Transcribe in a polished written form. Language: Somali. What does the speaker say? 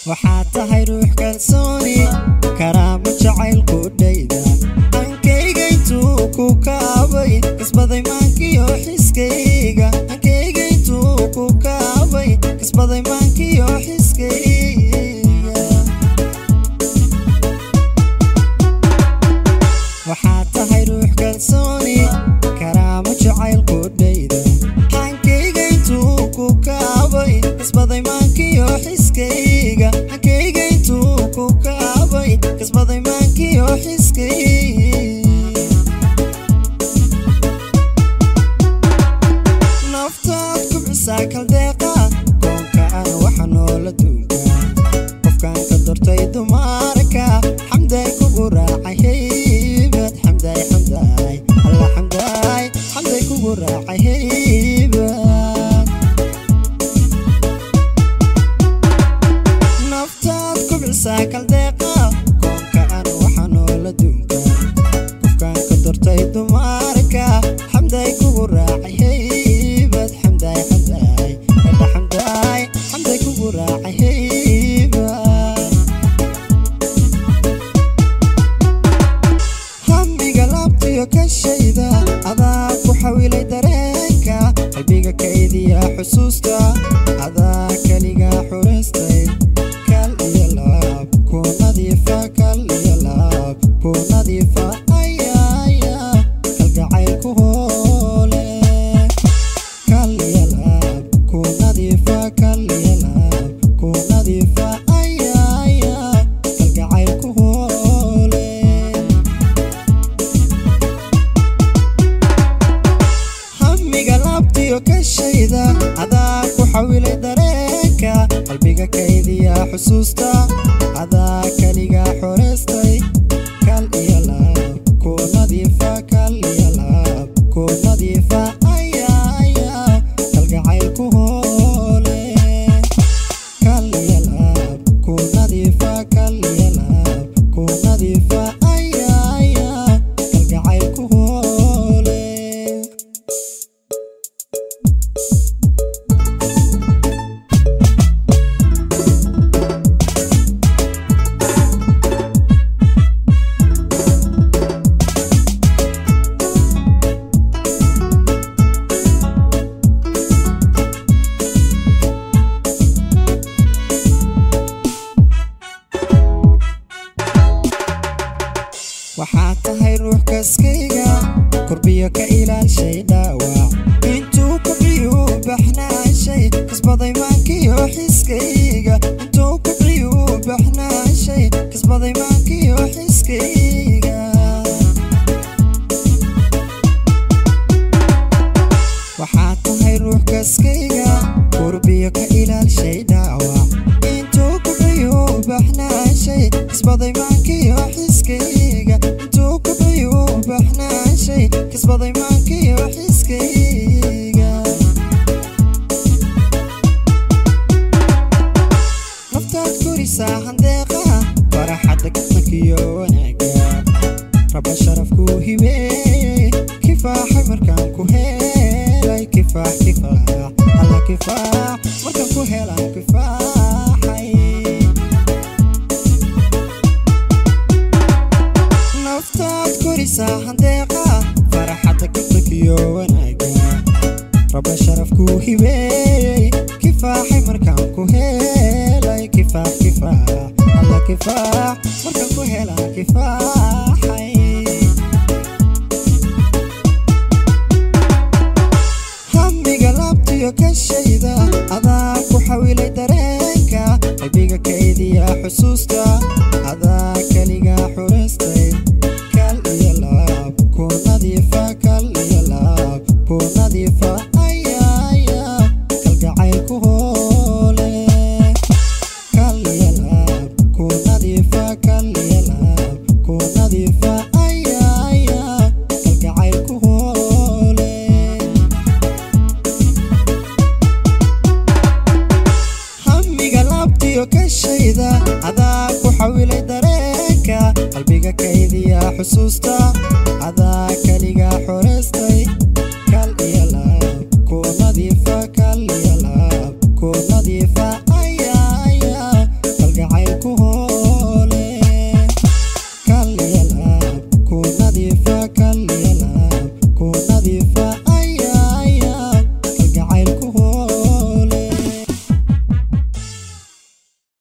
waxaad tahay ruux kalsooni karaamo jacaylku dhayda ankayga intuu ku kaabay kasbaday maankiyo xiskayga ankayga intuu ku kaabay kasbaday maankiyo xiskayga waxaad tahay ruux kalsooni karaamo jacaylku dhayda ankayga intuu ku kaabay kasbaday maankiyo xiskayga ankayga intuu ku kaabay kasbaday maankiyo xiskayga naftaad kubcisaa kaldeeqa koonka aan waxa noola duunka qofkaan ka dortay dumarka xamday kugu raacay haybad xamday alla xamday kugu raacay haybad naftaad kubcisaa kaldeeqa koonka aan waxa noola duunka qofkaan ka dortay dumarka xamday kugu raacay haybad xamday kugu raacay haybad hamiga laabtiyo ka shayda adaa ku xawilay dareenka qalbiga kaydiya xusuusta adaa kaliga xuraystay kal iyo laab ku nadiifa kal iyo laab ku nadiifa ayaya kalgacaylku hoole kal iyo laab ku nadiifa kal iyo laab ku nadiifa ayaya kalgacaylku hoole hamiga laabtiyo ka shayda adaa ku xawilay dareenka qalbiga kaydiya xusuusta adaa kaliga xuraystay kal iyo laab ku nadiifa kal iyo laab ku nadiifa ayaya kalgacaylku hoole kal iyo laab ku nadiifa kal iyo laab ku nadiifa ayaya kalgacaylku hoole waxaad tahay ruux kaskayga kurbiyo ka ilaashay dhaawac intuu kubciyu baxnaashay kasbaday maankiyo xiskayga intuu kubciyu baxnaashay kasbaday maankiyo xiskayga waxaad tahay ruux kaskayga kurbiyo ka ilaashay dhaawac intuu kubciyu baxnaashay kasbaday maankiyo xiskayga intuu kubciyu baxnaashay kasbaday maankiyo xiskayga naftaad korisaa handeeqa faraxadda kasmankiyo wanaaga raba sharafku hibeeyey kifaaxay markaan ku helay kifaax alla kifaax markaan ku helaan kifaaxay naftaad korisaa handeeqa faraxadda kasmankiyo wanaaga raba sharafku hibeeyey kifaaxay markaan ku helay kifaax alla kifaax markaan ku helaan kifaaxay hamiga laabtiyo ka shayda adaa ku xawilay dareenka qalbiga kaydiya xusuusta adaa kaliga xuraystay kal iyo laab ku nadiifa kal iyo laab ku nadiifa ayaya kalgacaylku hoole kal iyo laab ku nadiifa kal iyo laab ku nadiifa ayaya kalgacaylku hoole hamiga laabtiyo ka shayda adaa ku xawilay dareenka qalbiga kaydiya xusuusta